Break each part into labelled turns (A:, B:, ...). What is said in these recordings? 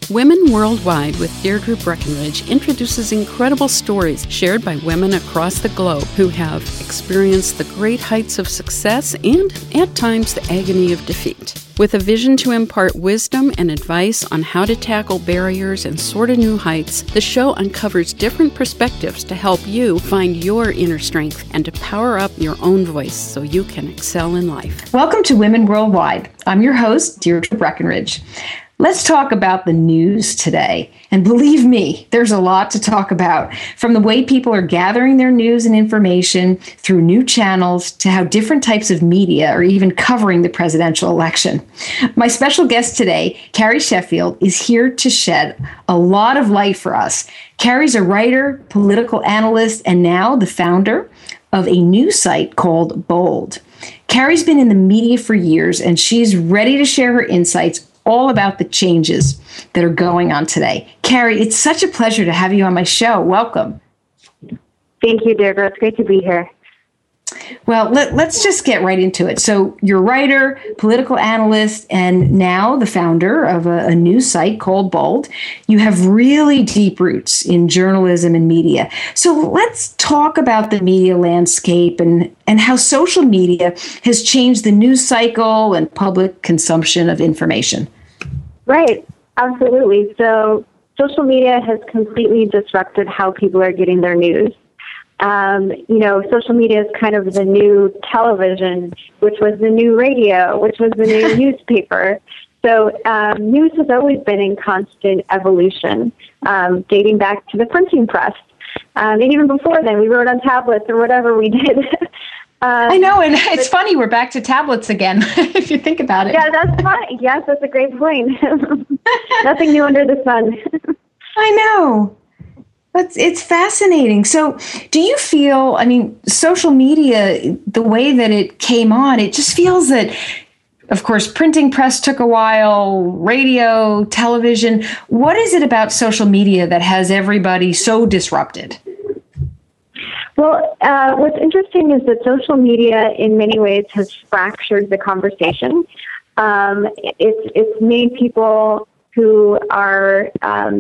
A: Women Worldwide with Deirdre Breckenridge introduces incredible stories shared by women across the globe who have experienced the great heights of success and, at times, the agony of defeat. With a vision to impart wisdom and advice on how to tackle barriers and soar to new heights, the show uncovers different perspectives to help you find your inner strength and to power up your own voice so you can excel in life.
B: Welcome to Women Worldwide. I'm your host, Deirdre Breckenridge. Let's talk about the news today. And believe me, there's a lot to talk about, from the way people are gathering their news and information through new channels to how different types of media are even covering the presidential election. My special guest today, Carrie Sheffield, is here to shed a lot of light for us. Carrie's a writer, political analyst, and now the founder of a new site called Bold. Carrie's been in the media for years, and she's ready to share her insights all about the changes that are going on today. Carrie, it's such a pleasure to have you on my show. Welcome.
C: Thank you, Deirdre. It's great to be here.
B: Well, let's just get right into it. So you're a writer, political analyst, and now the founder of a new site called Bold. You have really deep roots in journalism and media. So let's talk about the media landscape and how social media has changed the news cycle and public consumption of information.
C: Right. Absolutely. So social media has completely disrupted how people are getting their news. Social media is kind of the new television, which was the new radio, which was the new newspaper. So news has always been in constant evolution, dating back to the printing press. And even before then, we wrote on tablets or whatever we did.
B: I know, and it's funny, we're back to tablets again, if you think about it.
C: Yeah, that's funny. Yes, that's a great point. Nothing new under the sun.
B: I know. It's fascinating. So do you feel, social media, the way that it came on, it just feels that, of course, printing press took a while, radio, television. What is it about social media that has everybody so disrupted?
C: Well, what's interesting is that social media in many ways has fractured the conversation. It's made people who are,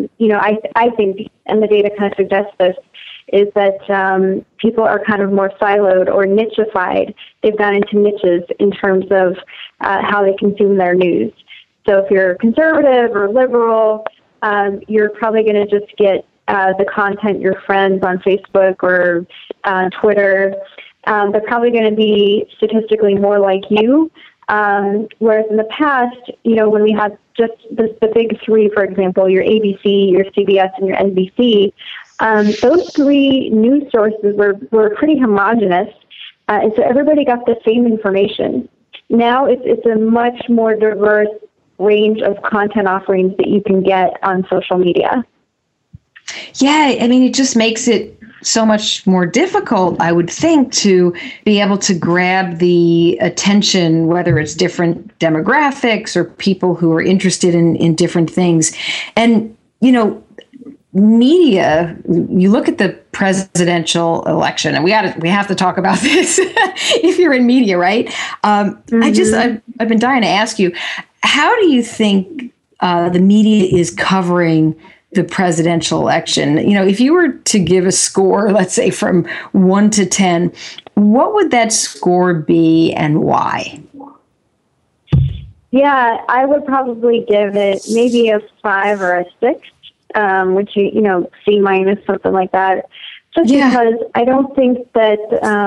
C: I think, and the data kind of suggests this, is that people are kind of more siloed or nichified. They've gone into niches in terms of how they consume their news. So if you're conservative or liberal, you're probably going to just get the content your friends on Facebook or Twitter. They're probably going to be statistically more like you. Whereas in the past, when we had just the big three, for example, your ABC, your CBS, and your NBC, those three news sources were pretty homogenous, and so everybody got the same information. Now it's a much more diverse range of content offerings that you can get on social media.
B: Yeah, it just makes it so much more difficult, I would think, to be able to grab the attention, whether it's different demographics or people who are interested in different things. And, media, you look at the presidential election, and we have to talk about this if you're in media, right? Mm-hmm. I've been dying to ask you, how do you think the media is covering the presidential election? If you were to give a score, let's say from 1 to 10, what would that score be and why?
C: Yeah, I would probably give it maybe a 5 or a 6, which C minus, something like that. Just because I don't think that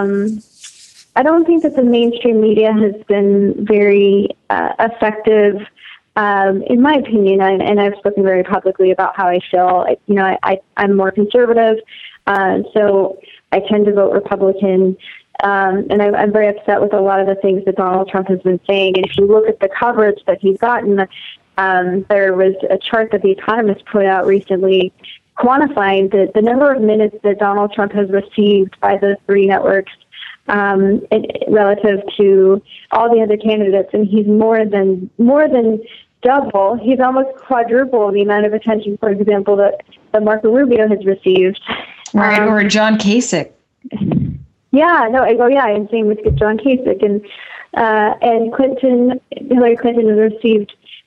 C: the mainstream media has been very effective. In my opinion, and I've spoken very publicly about how I feel, I'm more conservative, so I tend to vote Republican, and I'm very upset with a lot of the things that Donald Trump has been saying. And if you look at the coverage that he's gotten, there was a chart that The Economist put out recently quantifying the number of minutes that Donald Trump has received by the three networks relative to all the other candidates, and he's more than double. He's almost quadruple the amount of attention, for example, that Marco Rubio has received.
B: Right, or John Kasich.
C: And same with John Kasich, and Hillary Clinton has received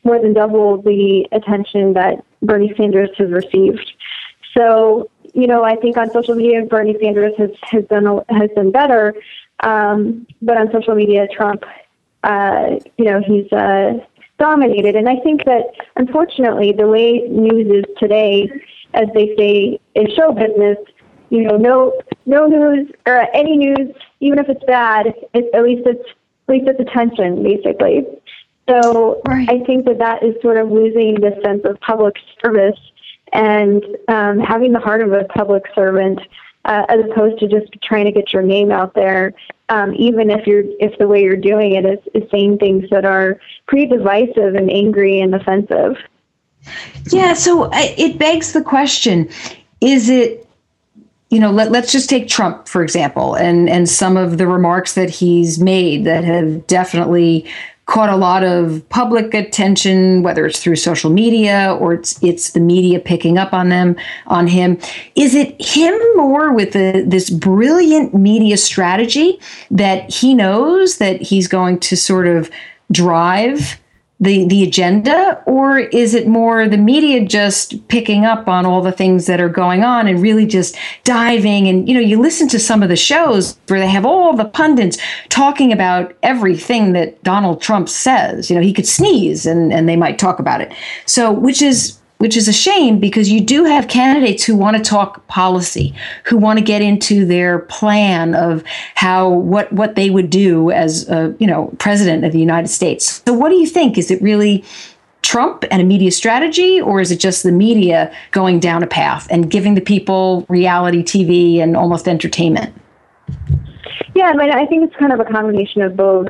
C: more than double the attention that Bernie Sanders has received. So, I think on social media, Bernie Sanders has done better. But on social media, Trump, he's dominated. And I think that, unfortunately, the way news is today, as they say in show business, no news or any news, even if it's bad, at least it's attention, basically. So right. I think that is sort of losing the sense of public service and having the heart of a public servant, as opposed to just trying to get your name out there, even if the way you're doing it is saying things that are pretty divisive and angry and offensive.
B: Yeah, so it begs the question, is it, let's just take Trump, for example, and some of the remarks that he's made that have definitely caught a lot of public attention, whether it's through social media or it's the media picking up on him. Is it him more with this brilliant media strategy that he knows that he's going to sort of drive the agenda, or is it more the media just picking up on all the things that are going on and really just diving? And, you listen to some of the shows where they have all the pundits talking about everything that Donald Trump says. He could sneeze and they might talk about it. So, which is a shame, because you do have candidates who want to talk policy, who want to get into their plan of what they would do as president of the United States. So what do you think? Is it really Trump and a media strategy, or is it just the media going down a path and giving the people reality TV and almost entertainment?
C: Yeah, I think it's kind of a combination of both.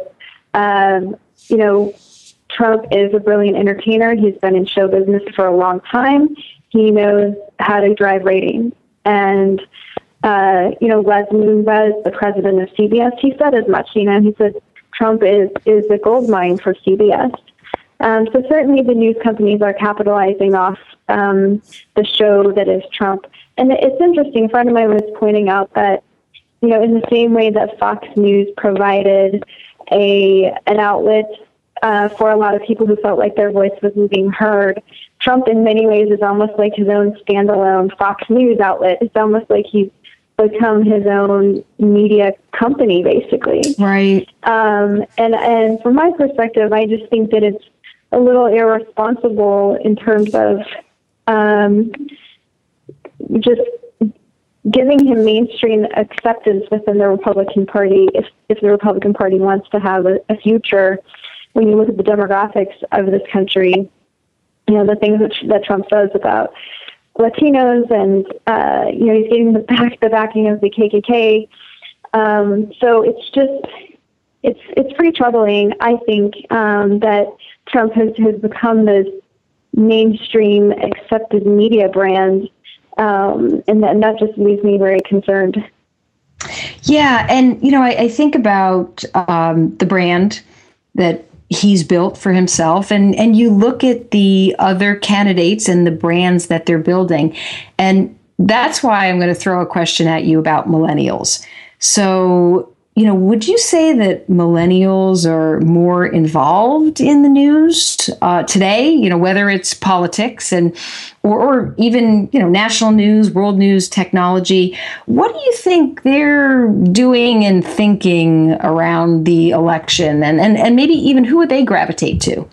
C: Trump is a brilliant entertainer. He's been in show business for a long time. He knows how to drive ratings. And, Les Moonves, the president of CBS, he said as much. He said Trump is a gold mine for CBS. So certainly the news companies are capitalizing off the show that is Trump. And it's interesting. A friend of mine was pointing out that, in the same way that Fox News provided an outlet for a lot of people who felt like their voice wasn't being heard, Trump in many ways is almost like his own standalone Fox News outlet. It's almost like he's become his own media company, basically.
B: Right.
C: And from my perspective, I just think that it's a little irresponsible in terms of just giving him mainstream acceptance within the Republican Party if the Republican Party wants to have a future. When you look at the demographics of this country, the things that Trump says about Latinos and, he's getting the backing of the KKK. So it's pretty troubling, I think, that Trump has become this mainstream accepted media brand. And that just leaves me very concerned.
B: Yeah. And, I think about the brand that he's built for himself. And you look at the other candidates and the brands that they're building. And that's why I'm going to throw a question at you about millennials. So, would you say that millennials are more involved in the news today, whether it's politics or even, national news, world news, technology? What do you think they're doing and thinking around the election, and maybe even who would they gravitate to?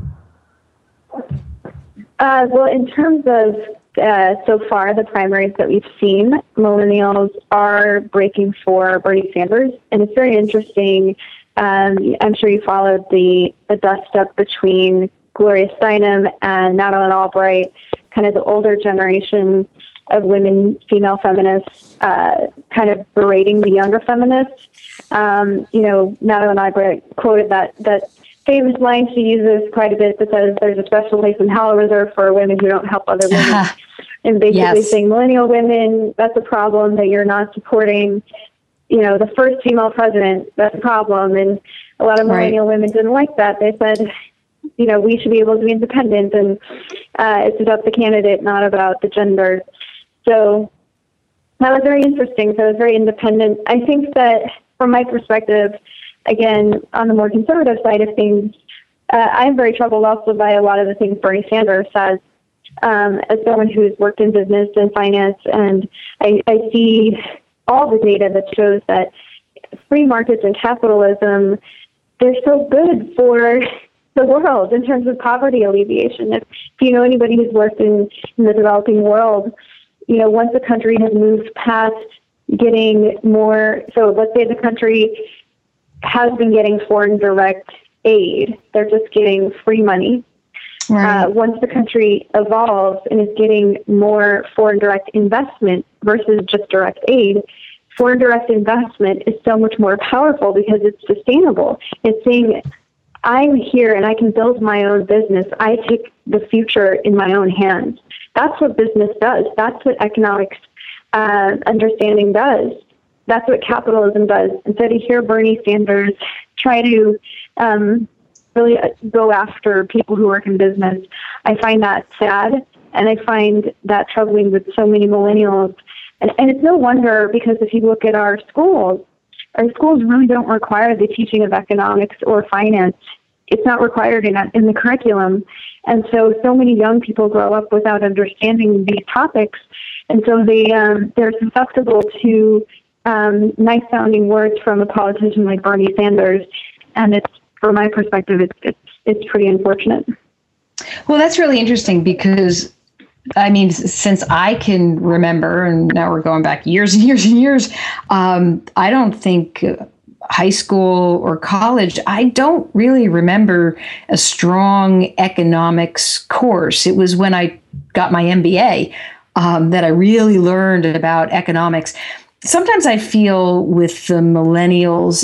C: Well, in terms of so far, the primaries that we've seen, millennials are breaking for Bernie Sanders. And it's very interesting. I'm sure you followed the dust-up between Gloria Steinem and Madeleine Albright, kind of the older generation of female feminists, kind of berating the younger feminists. Madeleine Albright quoted that famous line she uses quite a bit that says there's a special place in hell reserved for women who don't help other women. And basically saying millennial women, that's a problem that you're not supporting, the first female president, that's a problem. And a lot of millennial women didn't like that. They said, we should be able to be independent, and it's about the candidate, not about the gender. So that was very interesting. So it was very independent. I think that from my perspective, again, on the more conservative side of things, I'm very troubled also by a lot of the things Bernie Sanders says. As someone who's worked in business and finance, and I see all the data that shows that free markets and capitalism, they're so good for the world in terms of poverty alleviation. If you know anybody who's worked in the developing world, once a country has moved past getting more, so let's say the country has been getting foreign direct aid, they're just getting free money. Right. Once the country evolves and is getting more foreign direct investment versus just direct aid, foreign direct investment is so much more powerful because it's sustainable. It's saying, I'm here and I can build my own business. I take the future in my own hands. That's what business does. That's what economics understanding does. That's what capitalism does. And so to hear Bernie Sanders try to really go after people who work in business, I find that sad, and I find that troubling with so many millennials. And it's no wonder, because if you look at our schools really don't require the teaching of economics or finance. It's not required in the curriculum. And so many young people grow up without understanding these topics. And so they're susceptible to nice-sounding words from a politician like Bernie Sanders. And it's, from my perspective, it's pretty unfortunate.
B: Well, that's really interesting because, I mean, since I can remember, and now we're going back years and years and years, I don't think high school or college, I don't really remember a strong economics course. It was when I got my MBA that I really learned about economics. Sometimes I feel with the millennials,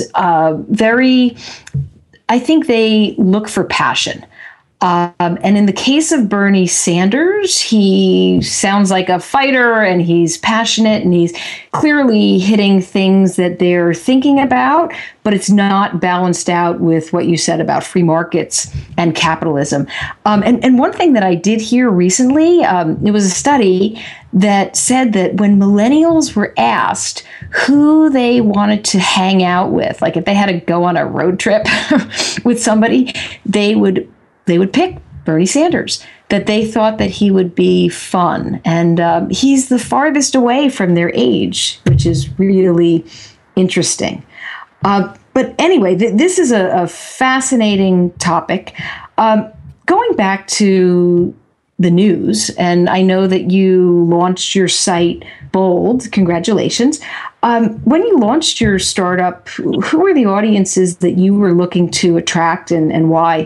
B: I think they look for passion. And in the case of Bernie Sanders, he sounds like a fighter and he's passionate and he's clearly hitting things that they're thinking about, but it's not balanced out with what you said about free markets and capitalism. And one thing that I did hear recently, it was a study that said that when millennials were asked who they wanted to hang out with, like if they had to go on a road trip with somebody, they would pick Bernie Sanders, that they thought that he would be fun. And he's the farthest away from their age, which is really interesting. But anyway, this is a fascinating topic. Going back to the news, and I know that you launched your site, Bold. Congratulations. When you launched your startup, who were the audiences that you were looking to attract and why?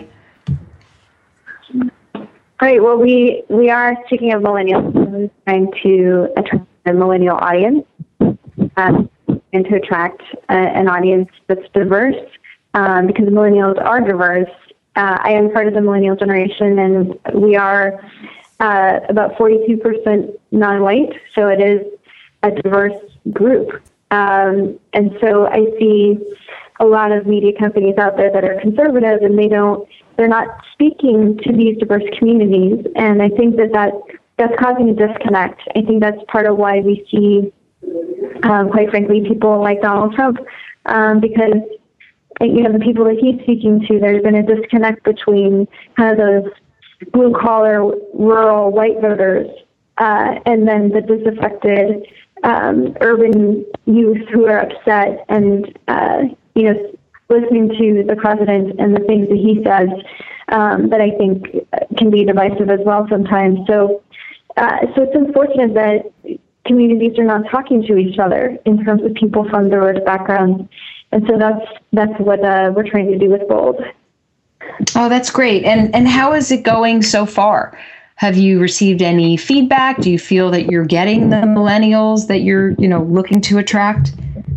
C: Great. Well, we are, speaking of millennials, trying to attract a millennial audience and to attract an audience that's diverse because millennials are diverse. I am part of the millennial generation, and we are about 42% non-white, so it is a diverse group. And so I see a lot of media companies out there that are conservative, and they're not speaking to these diverse communities. And I think that's causing a disconnect. I think that's part of why we see, quite frankly, people like Donald Trump, because the people that he's speaking to, there's been a disconnect between kind of those blue-collar, rural white voters and then the disaffected urban youth who are upset and, listening to the president and the things that he says that I think can be divisive as well sometimes. So it's unfortunate that communities are not talking to each other in terms of people from diverse backgrounds. And so that's what we're trying to do with Bold.
B: Oh, that's great. And how is it going so far? Have you received any feedback? Do you feel that you're getting the millennials that you're, looking to attract?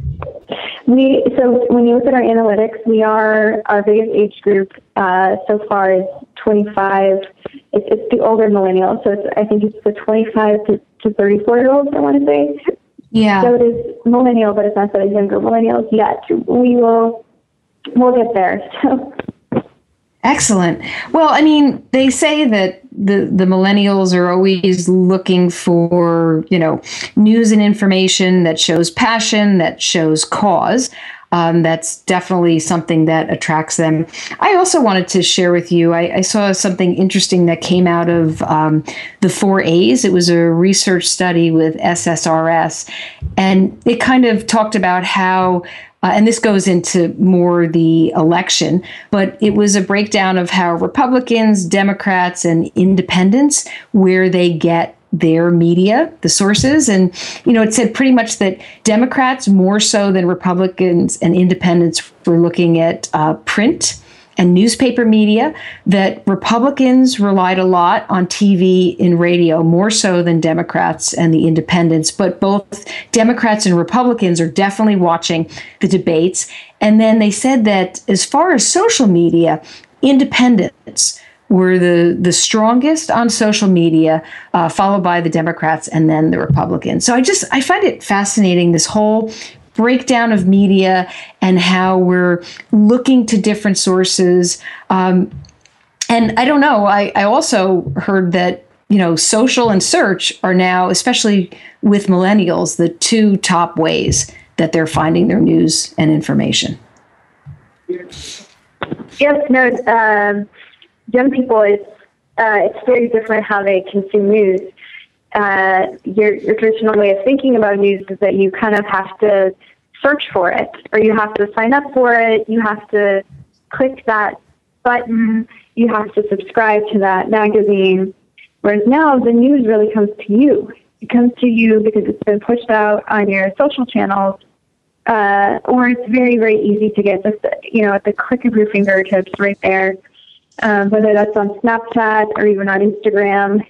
C: So when you look at our analytics, our biggest age group so far is 25. It's the older millennials. So I think it's the 25 to 34-year-olds, I want to say.
B: Yeah.
C: So it is millennial, but it's not the younger millennials yet. We'll get there. So.
B: Excellent. Well, I mean, they say that the millennials are always looking for, news and information that shows passion, that shows cause. That's definitely something that attracts them. I also wanted to share with you, I saw something interesting that came out of the 4As. It was a research study with SSRS, and it kind of talked about how and this goes into more the election, but it was a breakdown of how Republicans, Democrats, and independents, where they get their media, the sources. And, it said pretty much that Democrats, more so than Republicans and independents, were looking at print and newspaper media, that Republicans relied a lot on TV and radio, more so than Democrats and the independents. But both Democrats and Republicans are definitely watching the debates. And then they said that as far as social media, independents were the strongest on social media, followed by the Democrats and then the Republicans. So I find it fascinating, this whole breakdown of media and how we're looking to different sources. And I don't know, I also heard that, social and search are now, especially with millennials, the two top ways that they're finding their news and information.
C: Yes, no, young people, it's very different how they consume news. Your traditional way of thinking about news is that you kind of have to search for it, or you have to sign up for it, you have to click that button, you have to subscribe to that magazine. Whereas now the news really comes to you. It comes to you because it's been pushed out on your social channels, or it's very, very easy to get just, at the click of your fingertips right there, whether that's on Snapchat or even on Instagram.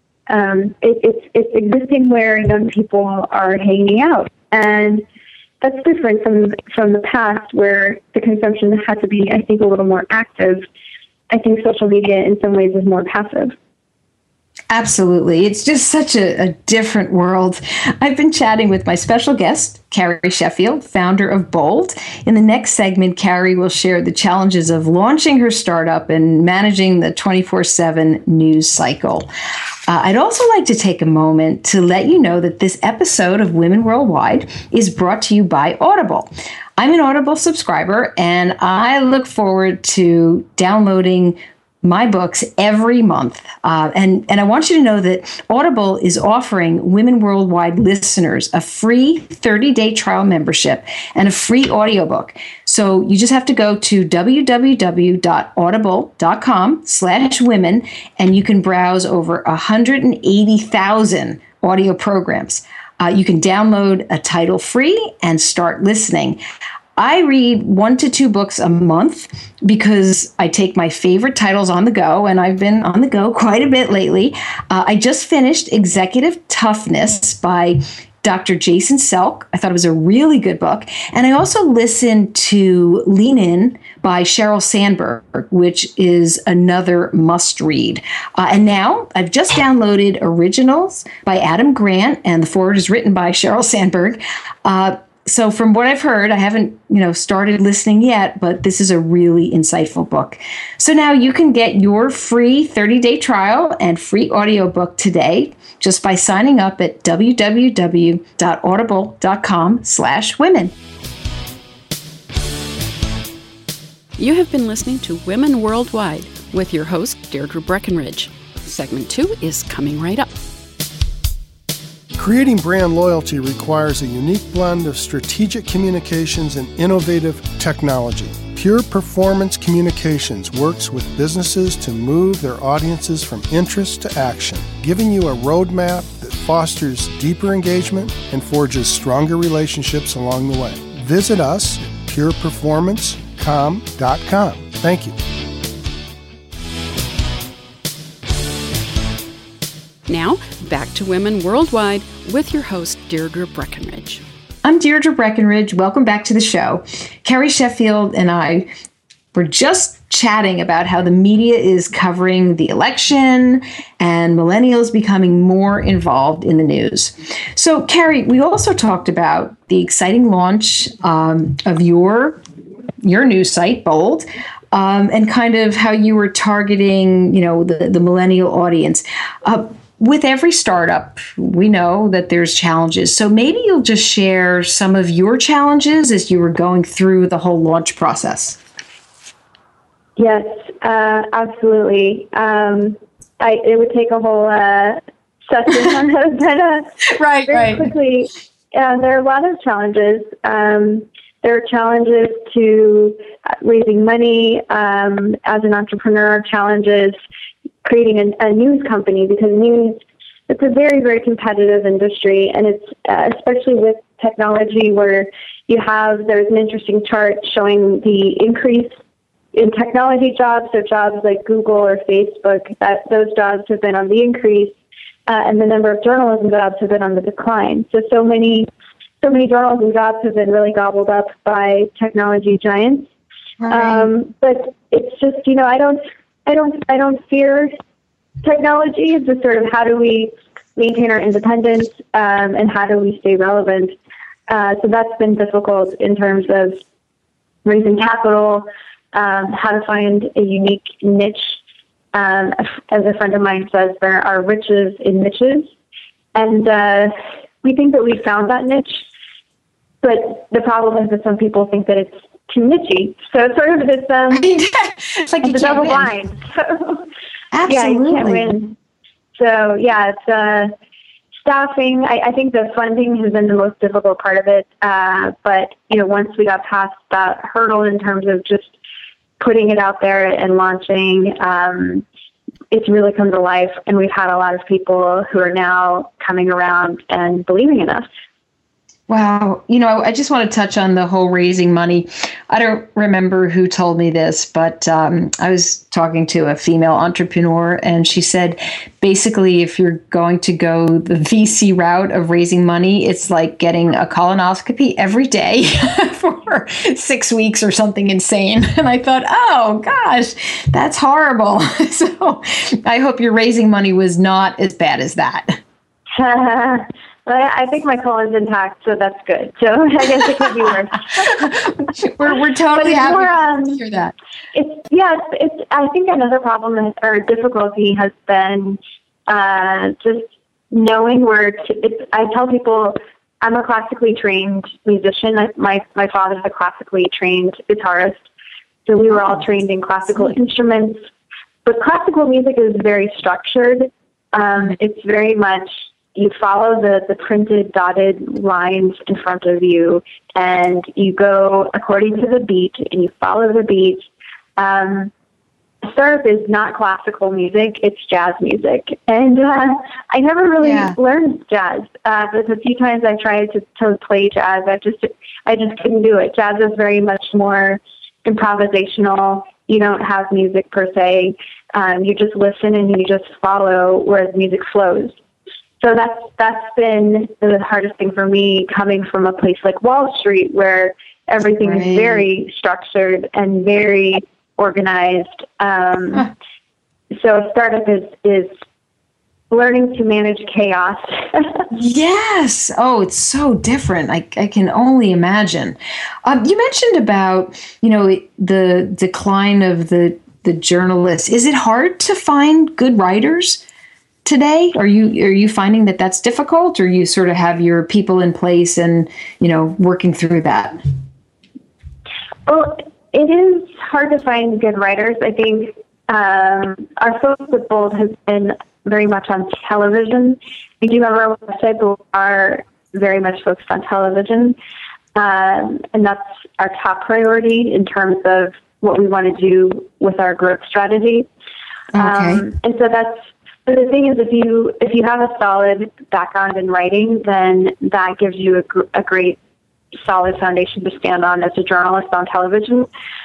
C: It's existing where young people are hanging out, and that's different from the past, where the consumption had to be, I think, a little more active. I think social media in some ways is more passive.
B: Absolutely. It's just such a different world. I've been chatting with my special guest, Carrie Sheffield, founder of Bold. In the next segment, Carrie will share the challenges of launching her startup and managing the 24/7 news cycle. I'd also like to take a moment to let you know that this episode of Women Worldwide is brought to you by Audible. I'm an Audible subscriber, and I look forward to downloading my books every month. And I want you to know that Audible is offering Women Worldwide listeners a free 30-day trial membership and a free audiobook. So you just have to go to www.audible.com/women, and you can browse over 180,000 audio programs. You can download a title free and start listening. I read 1 to 2 books a month because I take my favorite titles on the go, and I've been on the go quite a bit lately. I just finished Executive Toughness by Dr. Jason Selk. I thought it was a really good book. And I also listened to Lean In by Sheryl Sandberg, which is another must read. And now I've just downloaded Originals by Adam Grant, and the foreword is written by Sheryl Sandberg. So from what I've heard, I haven't, started listening yet, but this is a really insightful book. So now you can get your free 30-day trial and free audiobook today just by signing up at www.audible.com/women.
A: You have been listening to Women Worldwide with your host, Deirdre Breckenridge. Segment 2 is coming right up.
D: Creating brand loyalty requires a unique blend of strategic communications and innovative technology. Pure Performance Communications works with businesses to move their audiences from interest to action, giving you a roadmap that fosters deeper engagement and forges stronger relationships along the way. Visit us at pureperformancecom.com. Thank you.
A: Now, back to Women Worldwide with your host, Deirdre Breckenridge.
B: I'm Deirdre Breckenridge. Welcome back to the show. Carrie Sheffield and I were just chatting about how the media is covering the election and millennials becoming more involved in the news. So, Carrie, we also talked about the exciting launch of your news site, Bold, and kind of how you were targeting, the millennial audience. with every startup, we know that there's challenges. So maybe you'll just share some of your challenges as you were going through the whole launch process.
C: Yes, absolutely. It would take a whole session on those, but very quickly. There are a lot of challenges. There are challenges to raising money as an entrepreneur, challenges creating a news company, because news, it's a very, very competitive industry, and it's especially with technology where there's an interesting chart showing the increase in technology jobs, so jobs like Google or Facebook, that those jobs have been on the increase, and the number of journalism jobs have been on the decline. So many journalism jobs have been really gobbled up by technology giants. Right. But it's just, I don't fear technology. It's just sort of how do we maintain our independence, and how do we stay relevant. So that's been difficult in terms of raising capital, how to find a unique niche. As a friend of mine says, there are riches in niches. And we think that we found that niche. But the problem is that some people think that it's too nichey. So it's sort of this,
B: it's like
C: it's a double blind. So,
B: absolutely.
C: Yeah, you can't win. So, yeah, it's staffing. I think the funding has been the most difficult part of it. But, once we got past that hurdle in terms of just putting it out there and launching, it's really come to life. And we've had a lot of people who are now coming around and believing in us.
B: Wow. I just want to touch on the whole raising money. I don't remember who told me this, but I was talking to a female entrepreneur, and she said, basically, if you're going to go the VC route of raising money, it's like getting a colonoscopy every day for 6 weeks or something insane. And I thought, oh, gosh, that's horrible. So I hope your raising money was not as bad as that.
C: I think my colon's intact, so that's good. So I guess it could be worse.
B: we're totally happy to hear that.
C: It's. I think another problem or difficulty has been just knowing where to. I tell people I'm a classically trained musician. My father's a classically trained guitarist, so we were all trained in classical instruments. But classical music is very structured. It's very much. You follow the printed dotted lines in front of you, and you go according to the beat, and you follow the beat. Startup is not classical music; it's jazz music, and I never really learned jazz. But a few times I tried to play jazz, I just couldn't do it. Jazz is very much more improvisational. You don't have music per se. You just listen and you just follow where the music flows. So that's been the hardest thing for me, coming from a place like Wall Street, where everything is very structured and very organized. So startup is learning to manage chaos.
B: Yes. Oh, it's so different. I can only imagine. You mentioned about, the decline of the journalists. Is it hard to find good writers today? Are you finding that that's difficult, or you sort of have your people in place and, working through that?
C: Well, it is hard to find good writers. I think our focus at Bold has been very much on television. We do have our website, but we are very much focused on television. And that's our top priority in terms of what we want to do with our growth strategy. Okay. And so but the thing is, if you have a solid background in writing, then that gives you a great, solid foundation to stand on as a journalist on television.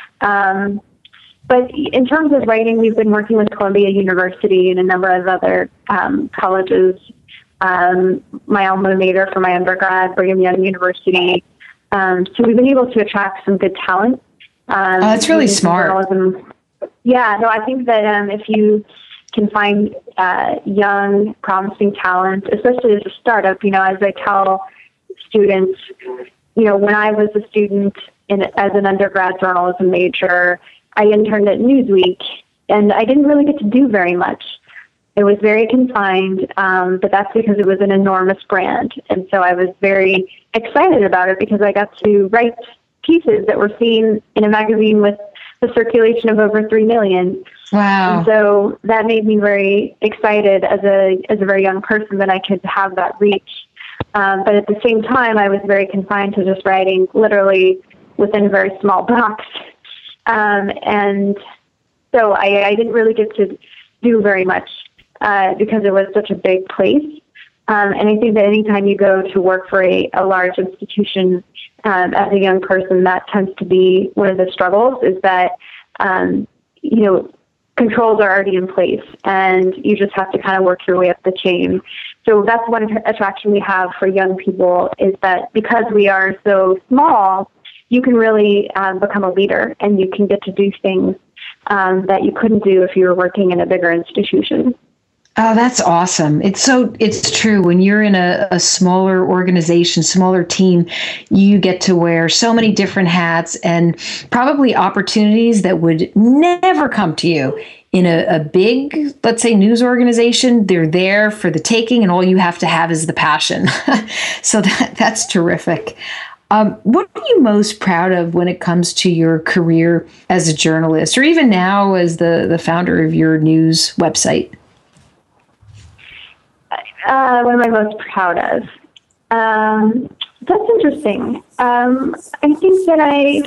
C: But in terms of writing, we've been working with Columbia University and a number of other colleges. My alma mater for my undergrad, Brigham Young University. So we've been able to attract some good talent.
B: That's really smart.
C: Journalism. Yeah, no, I think that if you can find young, promising talent, especially as a startup, as I tell students, when I was a student as an undergrad journalism major, I interned at Newsweek, and I didn't really get to do very much. It was very confined, but that's because it was an enormous brand. And so I was very excited about it because I got to write pieces that were seen in a magazine with the circulation of over 3 million.
B: Wow.
C: And so that made me very excited as a very young person that I could have that reach. But at the same time, I was very confined to just writing literally within a very small box. And so I didn't really get to do very much because it was such a big place. And I think that anytime you go to work for a large institution as a young person, that tends to be one of the struggles is that, controls are already in place and you just have to kind of work your way up the chain. So that's one attraction we have for young people is that because we are so small, you can really become a leader and you can get to do things that you couldn't do if you were working in a bigger institution.
B: Oh, that's awesome. It's true. When you're in a smaller organization, smaller team, you get to wear so many different hats and probably opportunities that would never come to you in a big, let's say, news organization. They're there for the taking and all you have to have is the passion. So that's terrific. What are you most proud of when it comes to your career as a journalist or even now as the founder of your news website?
C: What am I most proud of? That's interesting. I think that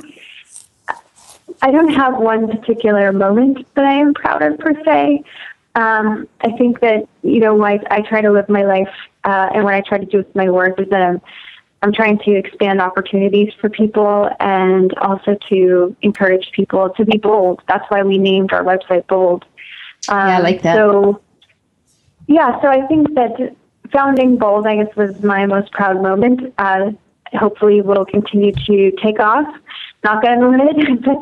C: I don't have one particular moment that I am proud of per se. I think that, I try to live my life, and what I try to do with my work is that I'm trying to expand opportunities for people and also to encourage people to be bold. That's why we named our website Bold.
B: I like that.
C: So I think that founding Bold, I guess, was my most proud moment. Hopefully will continue to take off. Not going to limit, but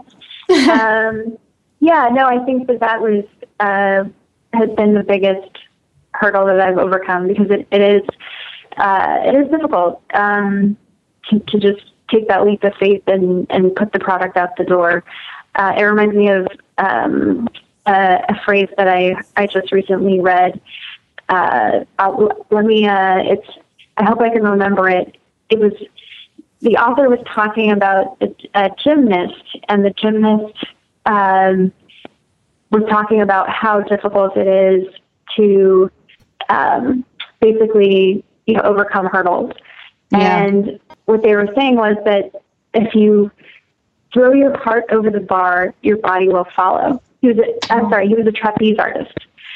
C: I think that was has been the biggest hurdle that I've overcome because it is difficult to just take that leap of faith and put the product out the door. It reminds me of a phrase that I just recently read. I hope I can remember it. It was, the author was talking about a gymnast, and the gymnast was talking about how difficult it is to basically, overcome hurdles. Yeah. And what they were saying was that if you throw your heart over the bar, your body will follow. He was a trapeze artist.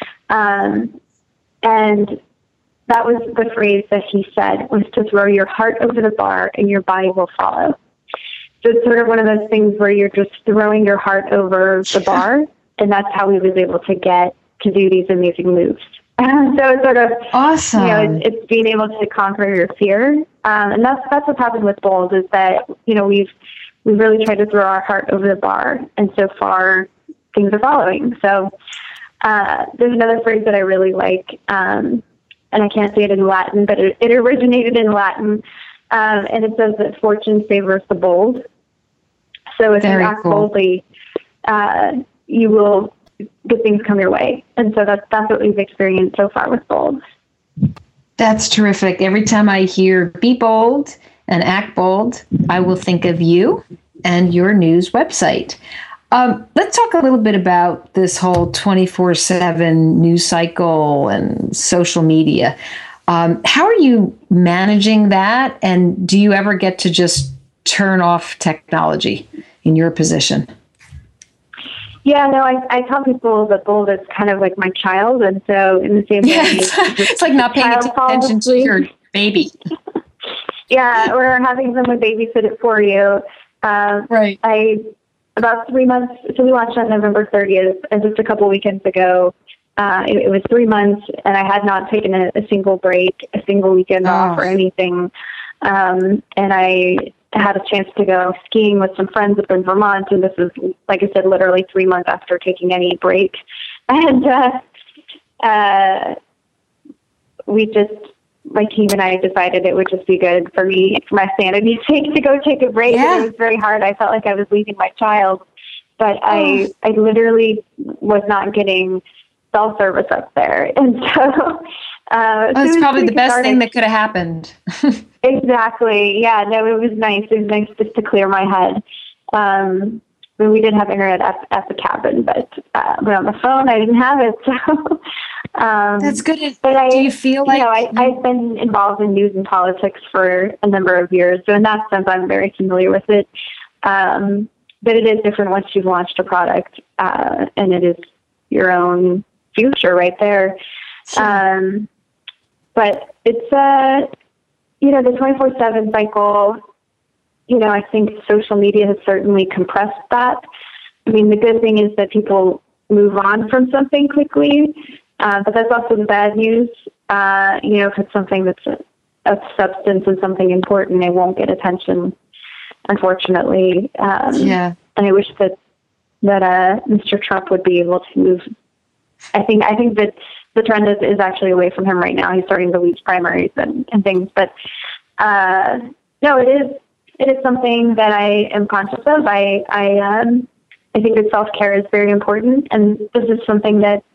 C: And that was the phrase that he said, was to throw your heart over the bar and your body will follow. So it's sort of one of those things where you're just throwing your heart over the bar, and that's how he was able to do these amazing moves. So it's sort of
B: awesome.
C: It's being able to conquer your fear, and that's what's happened with Bold is that we've really tried to throw our heart over the bar, and so far things are following. So there's another phrase that I really like, and I can't say it in Latin, but it originated in Latin, and it says that fortune favors the bold. So if you act boldly, you will good things come your way. And so that's what we've experienced so far with Bold.
B: That's terrific. Every time I hear be bold and act bold, I will think of you and your news website. Let's talk a little bit about this whole 24/7 news cycle and social media. How are you managing that? And do you ever get to just turn off technology in your position?
C: Yeah, no, I tell people that Bold is kind of like my child. And so in the same way,
B: it's like not paying attention to your baby.
C: Yeah, or having someone babysit it for you.
B: Right.
C: About 3 months, so we launched on November 30th, and just a couple weekends ago, it was 3 months, and I had not taken a single break, a single weekend off or anything. And I had a chance to go skiing with some friends up in Vermont, and this was, like I said, literally 3 months after taking any break. And my team and I decided it would just be good for me, for my sanity's sake, to go take a break. Yeah. And it was very hard. I felt like I was leaving my child, but I literally was not getting cell service up there. And so
B: it's probably the best thing that could have happened.
C: Exactly. Yeah, no, it was nice. It was nice just to clear my head. We did have internet at the cabin, but on the phone, I didn't have it. So
B: that's good.
C: But
B: do you feel like
C: I've been involved in news and politics for a number of years, so in that sense, I'm very familiar with it. But it is different once you've launched a product, and it is your own future right there. Sure. But it's the 24/7 cycle. I think social media has certainly compressed that. I mean, the good thing is that people move on from something quickly, but that's also the bad news. If it's something that's of substance and something important, it won't get attention, unfortunately. And I wish that Mr. Trump would be able to move. I think that the trend is actually away from him right now. He's starting to lose primaries and things, but no, it is something that I am conscious of. I think that self-care is very important, and this is something that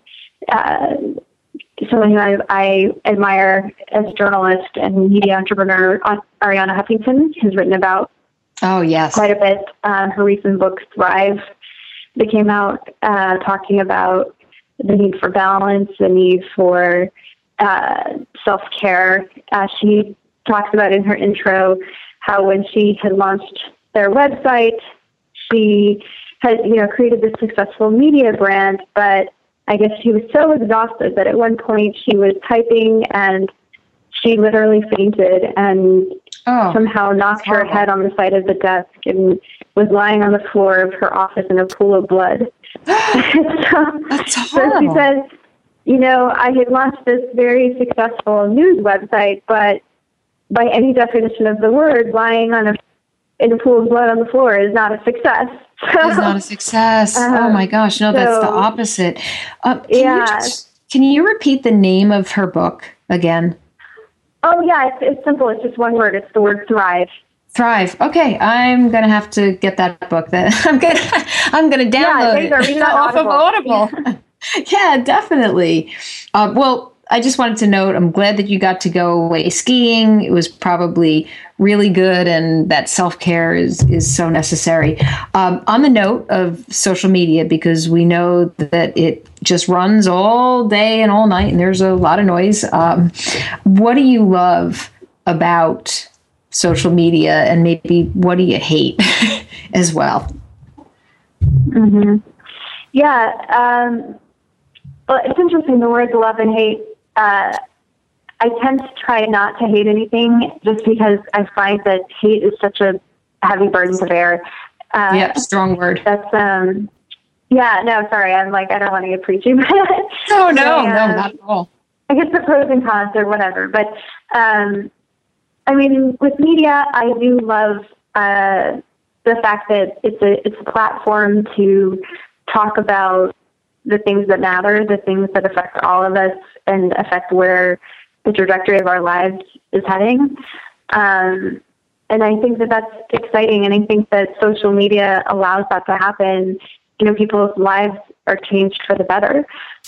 C: someone who I admire as a journalist and media entrepreneur, Arianna Huffington, has written about.
B: Oh, yes.
C: Quite a bit. Her recent book, Thrive, that came out talking about the need for balance, the need for self-care. She talks about in her intro how when she had launched their website, she had created this successful media brand, but I guess she was so exhausted that at one point she was typing and she literally fainted and somehow knocked her head on the side of the desk and was lying on the floor of her office in a pool of blood.
B: That's horrible.
C: So she said, I had launched this very successful news website, but by any definition of the word, lying in a pool of blood on the floor is not a success.
B: It's not a success. Oh my gosh, no, that's the opposite. Can you repeat the name of her book again?
C: Oh yeah, it's simple. It's just one word. It's the word Thrive.
B: Thrive. Okay, I'm gonna have to get that book. Then I'm gonna download it off of Audible. Yeah, definitely. Well, I just wanted to note, I'm glad that you got to go away skiing. It was probably really good, and that self-care is so necessary. On the note of social media, because we know that it just runs all day and all night, and there's a lot of noise. What do you love about social media, and maybe what do you hate as well?
C: Mm-hmm. Yeah. Well, it's interesting, the words love and hate. I tend to try not to hate anything just because I find that hate is such a heavy burden to bear.
B: Strong word.
C: That's, sorry. I'm like, I don't want to get preachy. But
B: no, not at all.
C: I guess the pros and cons or whatever. But, with media, I do love, the fact that it's a platform to talk about the things that matter, the things that affect all of us and affect where the trajectory of our lives is heading. And I think that that's exciting. And I think that social media allows that to happen. People's lives are changed for the better.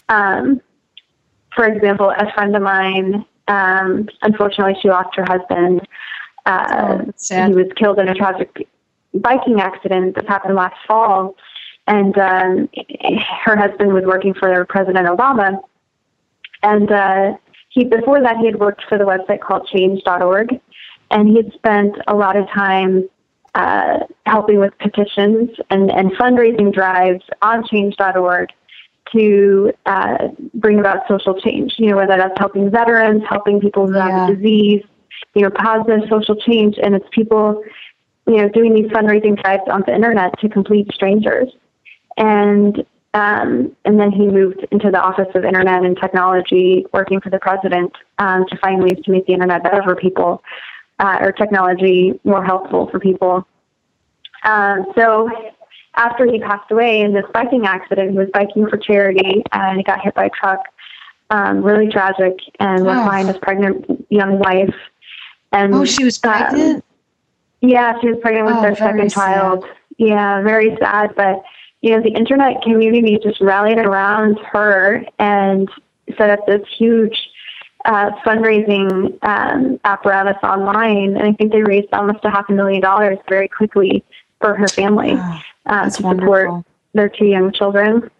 C: For example, a friend of mine, unfortunately, she lost her husband. He was killed in a tragic biking accident that happened last fall. And her husband was working for President Obama. And before that, he had worked for the website called change.org. And he had spent a lot of time helping with petitions and fundraising drives on change.org to bring about social change, whether that's helping veterans, helping people who have a disease, positive social change. And it's people, doing these fundraising drives on the internet to complete strangers. And then he moved into the Office of Internet and Technology, working for the president to find ways to make the internet better for people, or technology more helpful for people. So after he passed away in this biking accident, he was biking for charity and he got hit by a truck, really tragic, and left behind his pregnant young wife. And
B: she was pregnant?
C: Yeah, she was pregnant with their second child. Yeah, very sad, but the internet community just rallied around her and set up this huge fundraising apparatus online. And I think they raised almost $500,000 very quickly for her family to support their 2 young children.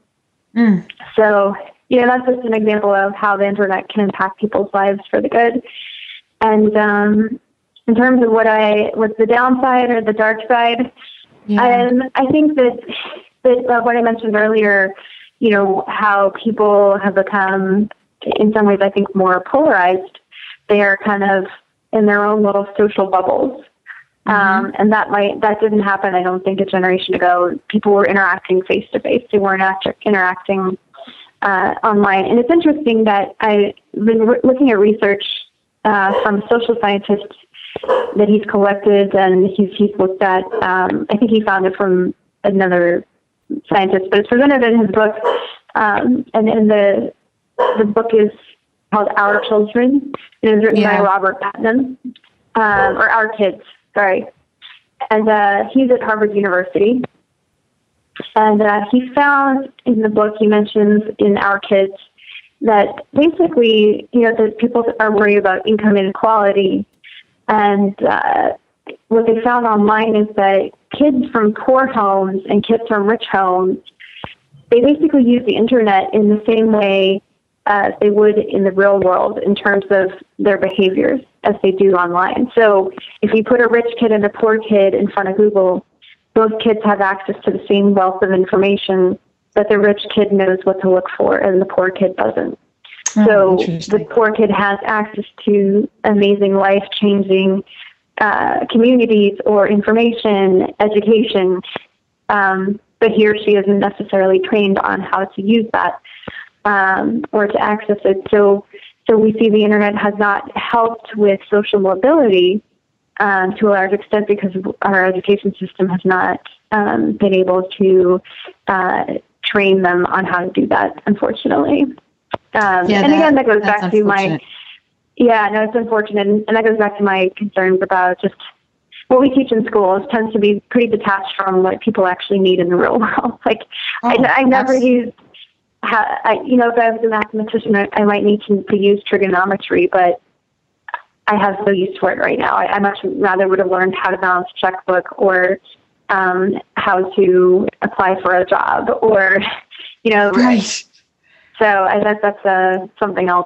C: So, that's just an example of how the internet can impact people's lives for the good. And in terms of what's the downside or the dark side, I think that what I mentioned earlier, how people have become, in some ways, I think, more polarized. They are kind of in their own little social bubbles. And that didn't happen, I don't think, a generation ago. People were interacting face to face. They weren't interacting online. And it's interesting that I've been looking at research from social scientists that he's collected and he's looked at. I think he found it from another scientist, but it's presented in his book. And in the book is called Our Children. It is written by Robert Putnam, or Our Kids, sorry. And he's at Harvard University. And he found in the book, he mentions in Our Kids, that basically, that people are worried about income inequality. And what they found online is that kids from poor homes and kids from rich homes, they basically use the internet in the same way as they would in the real world in terms of their behaviors as they do online. So if you put a rich kid and a poor kid in front of Google, both kids have access to the same wealth of information, but the rich kid knows what to look for and the poor kid doesn't. So the poor kid has access to amazing, life-changing communities or information, education, but he or she isn't necessarily trained on how to use that or to access it. So we see the internet has not helped with social mobility to a large extent because our education system has not been able to train them on how to do that, unfortunately. Again, that goes back to it's unfortunate. And that goes back to my concerns about just what we teach in schools tends to be pretty detached from what people actually need in the real world. I never used, if I was a mathematician, I might need to use trigonometry, but I have no use for it right now. I much rather would have learned how to balance a checkbook or how to apply for a job or,
B: Right.
C: So that's something else.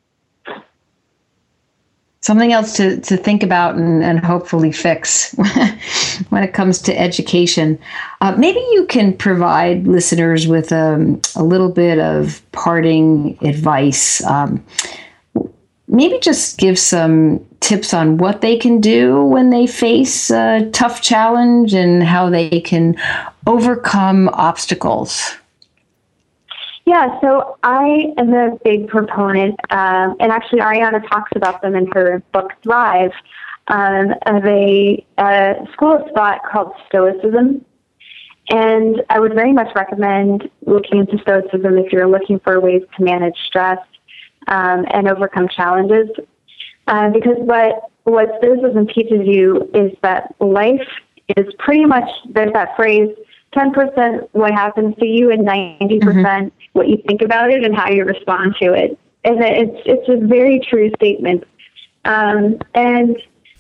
B: Something else to think about and hopefully fix when it comes to education. Maybe you can provide listeners with a little bit of parting advice. Maybe just give some tips on what they can do when they face a tough challenge and how they can overcome obstacles.
C: Yeah, so I am a big proponent, and actually Ariana talks about them in her book Thrive, of a school of thought called Stoicism. And I would very much recommend looking into Stoicism if you're looking for ways to manage stress and overcome challenges. Because what Stoicism teaches you is that life is pretty much, there's that phrase, 10% what happens to you and 90% what you think about it and how you respond to it. And it's a very true statement. There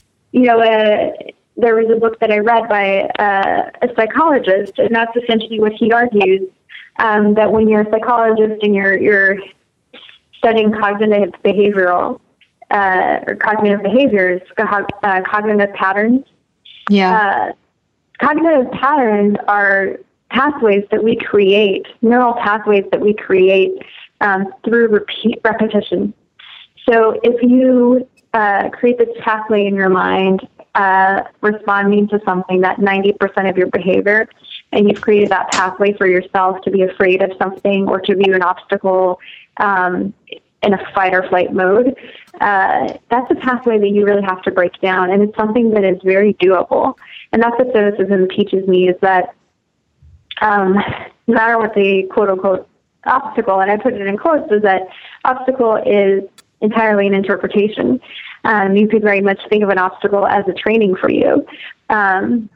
C: was a book that I read by a psychologist, and that's essentially what he argues, that when you're a psychologist and you're studying cognitive behavioral or cognitive behaviors, cognitive patterns. Yeah. Cognitive patterns are pathways that we create, neural pathways that we create through repetition. So if you create this pathway in your mind responding to something, that 90% of your behavior, and you've created that pathway for yourself to be afraid of something or to view an obstacle in a fight or flight mode, that's a pathway that you really have to break down, and it's something that is very doable. And that's what Stoicism teaches me, is that no matter what the quote-unquote obstacle, and I put it in quotes, is that obstacle is entirely an interpretation. You could very much think of an obstacle as a training for you. So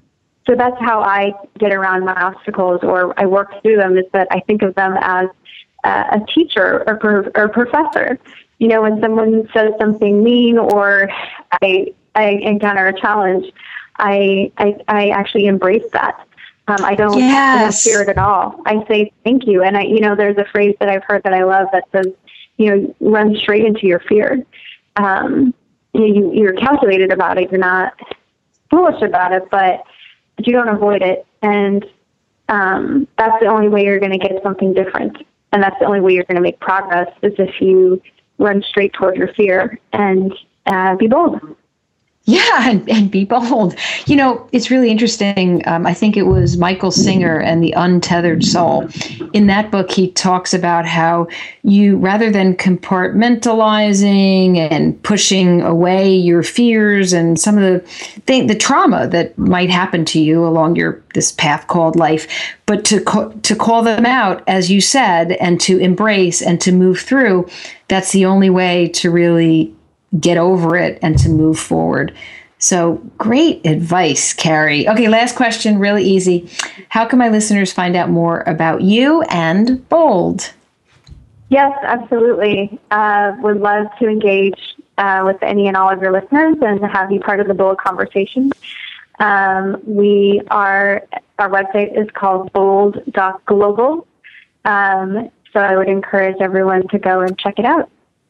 C: So that's how I get around my obstacles, or I work through them, is that I think of them as a teacher or professor. You know, when someone says something mean, or I encounter a challenge, I actually embrace that. I don't fear it at all. I say thank you. And there's a phrase that I've heard that I love that says, run straight into your fear. You're calculated about it. You're not foolish about it, but you don't avoid it. And that's the only way you're going to get something different. And that's the only way you're going to make progress, is if you run straight toward your fear and be bold.
B: Yeah, and be bold. It's really interesting. I think it was Michael Singer and The Untethered Soul. In that book, he talks about how you, rather than compartmentalizing and pushing away your fears and some of the trauma that might happen to you along this path called life, but to call them out, as you said, and to embrace and to move through, that's the only way to really get over it and to move forward. So great advice, Carrie. Okay, last question, really easy. How can my listeners find out more about you and Bold?
C: Yes, absolutely. Would love to engage with any and all of your listeners and have you part of the Bold conversation. Our website is called bold.global. So I would encourage everyone to go and check it out.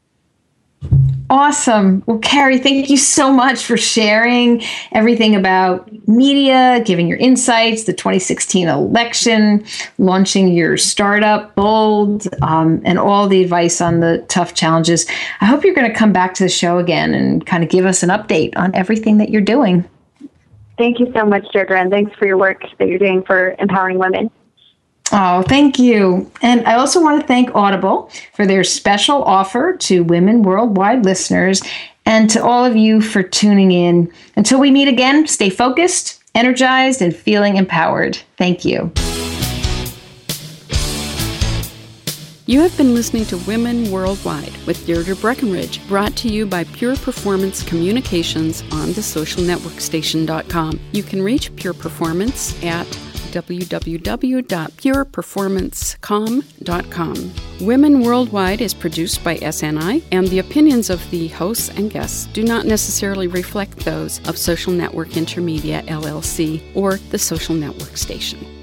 B: Awesome. Well, Carrie, thank you so much for sharing everything about media, giving your insights, the 2016 election, launching your startup, Bold, and all the advice on the tough challenges. I hope you're going to come back to the show again and kind of give us an update on everything that you're doing.
C: Thank you so much, Deirdre, and thanks for your work that you're doing for empowering women.
B: Oh, thank you. And I also want to thank Audible for their special offer to Women Worldwide listeners, and to all of you for tuning in. Until we meet again, stay focused, energized, and feeling empowered. Thank you.
A: You have been listening to Women Worldwide with Deirdre Breckenridge, brought to you by Pure Performance Communications on thesocialnetworkstation.com. You can reach Pure Performance at www.pureperformancecom.com. Women Worldwide is produced by SNI, and the opinions of the hosts and guests do not necessarily reflect those of Social Network Intermedia, LLC, or the Social Network Station.